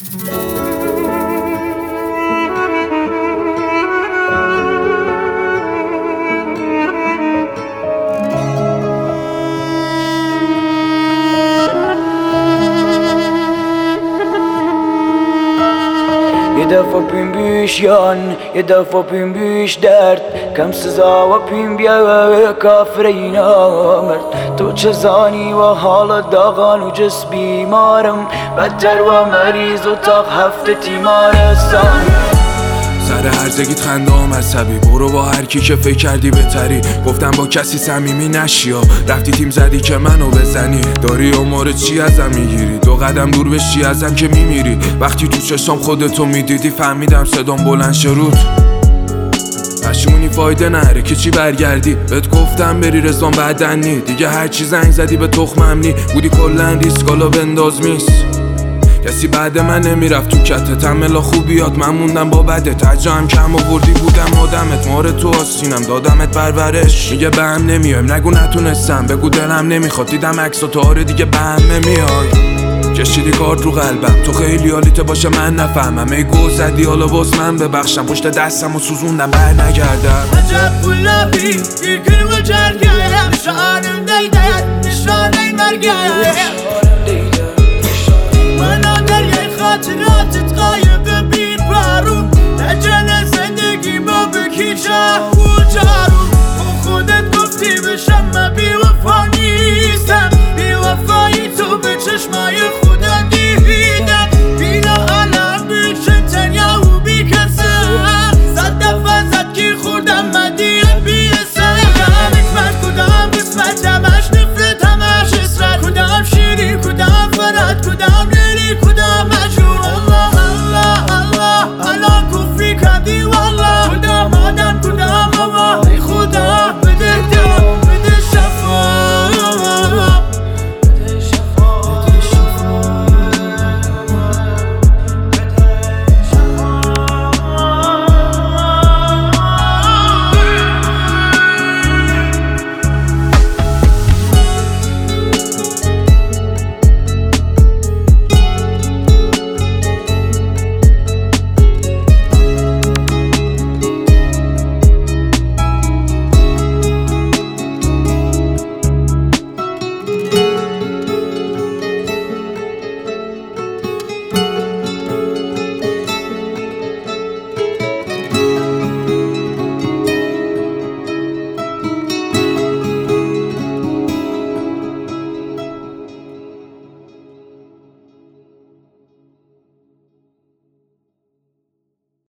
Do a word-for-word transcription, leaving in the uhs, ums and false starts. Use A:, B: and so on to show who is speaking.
A: یه دفعه پیم بیش یان، یه دفعه پیم بیش درد، کم سزا و پیم بیا کافر اینا مرد. تو چه زانی و حال داغان و جس بیمارم، بدتر و مریض و تاق هفته تیمارستان.
B: سر هرزگیت خنده هم عصبی، برو با هر کی که فکر کردی بهتری. گفتم با کسی صمیمی نشی ها، رفتی تیم زدی که منو بزنی. داری امور چی ازم میگیری؟ دو قدم دور بشی ازم که میمیری. وقتی تو چشام خودتو میدیدی فهمیدم صدام بلند شروط. پشیمونی فایده نره که چی برگردی. بهت گفتم بری رزوان بدنی، دیگه هر چی زنگ زدی به تخمم نی. بودی کلن ریسکالا بنداز میس، کسی بعد من نمیرفت تو کتت. هملا خوبیات من موندم با بدت. اجا هم کم آوردی بودم آدمت، مار تو آسینم دادمت پرورش. میگه به هم نمیایم نگو نتونستم، بگو دلم نمیخواد. دیدم عکس و تاره دیگه به هم نمیای. کشیدی کارت رو قلبم، تو خیلی حالیت باشه من نفهمم. ای گو زدی حالا باز من ببخشم، پشت دستم و سوزوندم بر نگردم.
C: عجب گلابی bir gün bu cergeye, şu anımdaydı nişaney mergeye.